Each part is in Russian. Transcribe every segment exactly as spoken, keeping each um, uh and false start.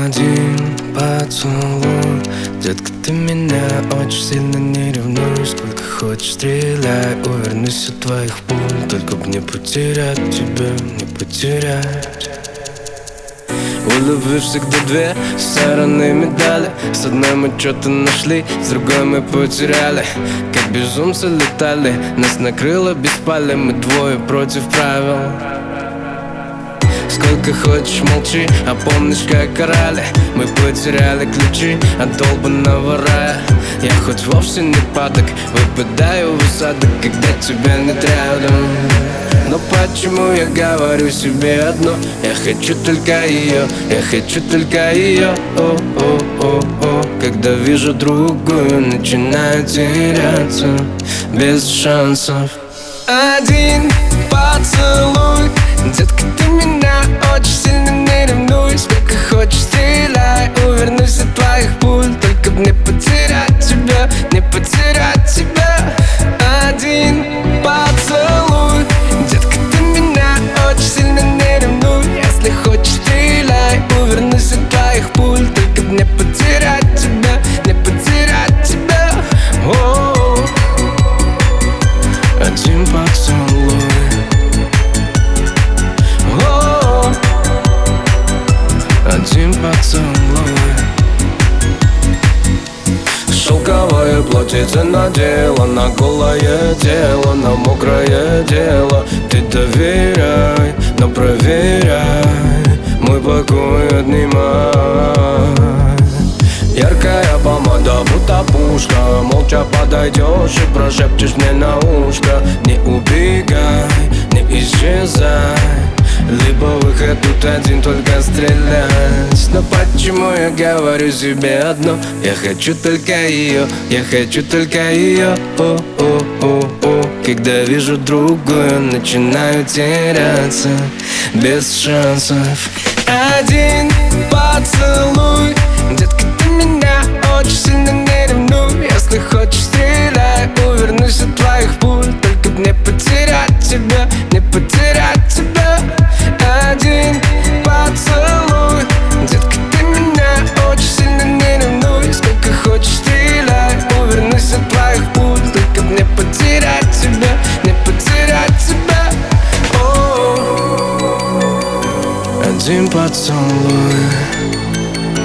Один поцелуй, детка, ты меня очень сильно не ревнуй. Сколько хочешь стреляй, увернусь от твоих пуль. Только б не потерять тебя, не потерять. У любви всегда две стороны медали. С одной мы что-то нашли, с другой мы потеряли. Как безумцы летали, нас накрыло без пали. Мы двое против правил. Сколько хочешь молчи, а помнишь, как орали. Мы потеряли ключи от долбанного рая. Я хоть вовсе не падок, выпадаю в осадок, когда тебя нет рядом. Но почему я говорю себе одно? Я хочу только ее, я хочу только ее. О, о, о, о. Когда вижу другую, начинаю теряться без шансов. Один поцелуй, детка, ты меня очень сильно не ревнуй. Сколько хочешь стреляй, увернусь от твоих пуль. Только б не потерять тебя, не потерять тебя. Один поцелуй, детка, ты меня очень сильно не ревнуй. Если хочешь стреляй, увернусь от твоих пуль. Только б не потерять тебя, не потерять тебя. О-о-о. Один поцелуй. Один поцелуй. Шелковое платьице надела на голое тело, на мокрое дело. Ты доверяй, но проверяй, мой покой отнимай. Яркая помада, будто пушка. Молча подойдешь и прошепчешь мне на ушко. Не убегай, не исчезай. Либо выход тут один, только стрелять. Но почему я говорю себе одно? Я хочу только ее, я хочу только ее. О, о, о, о. Когда вижу другую, начинаю теряться без шансов. Один поцелуй, детка, ты меня очень сильно не ревнуй. Если хочешь стреляй, увернусь от твоих пуль. Только б не потерять тебя, не потерять тебя. Один поцелуй, детка, ты меня очень сильно не ревнуй. Сколько хочешь стреляй, увернусь от твоих пуль. Только б не потерять тебя, не потерять тебя. О-о-о. Один поцелуй.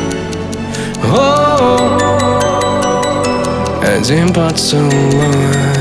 О-о-о. Один поцелуй.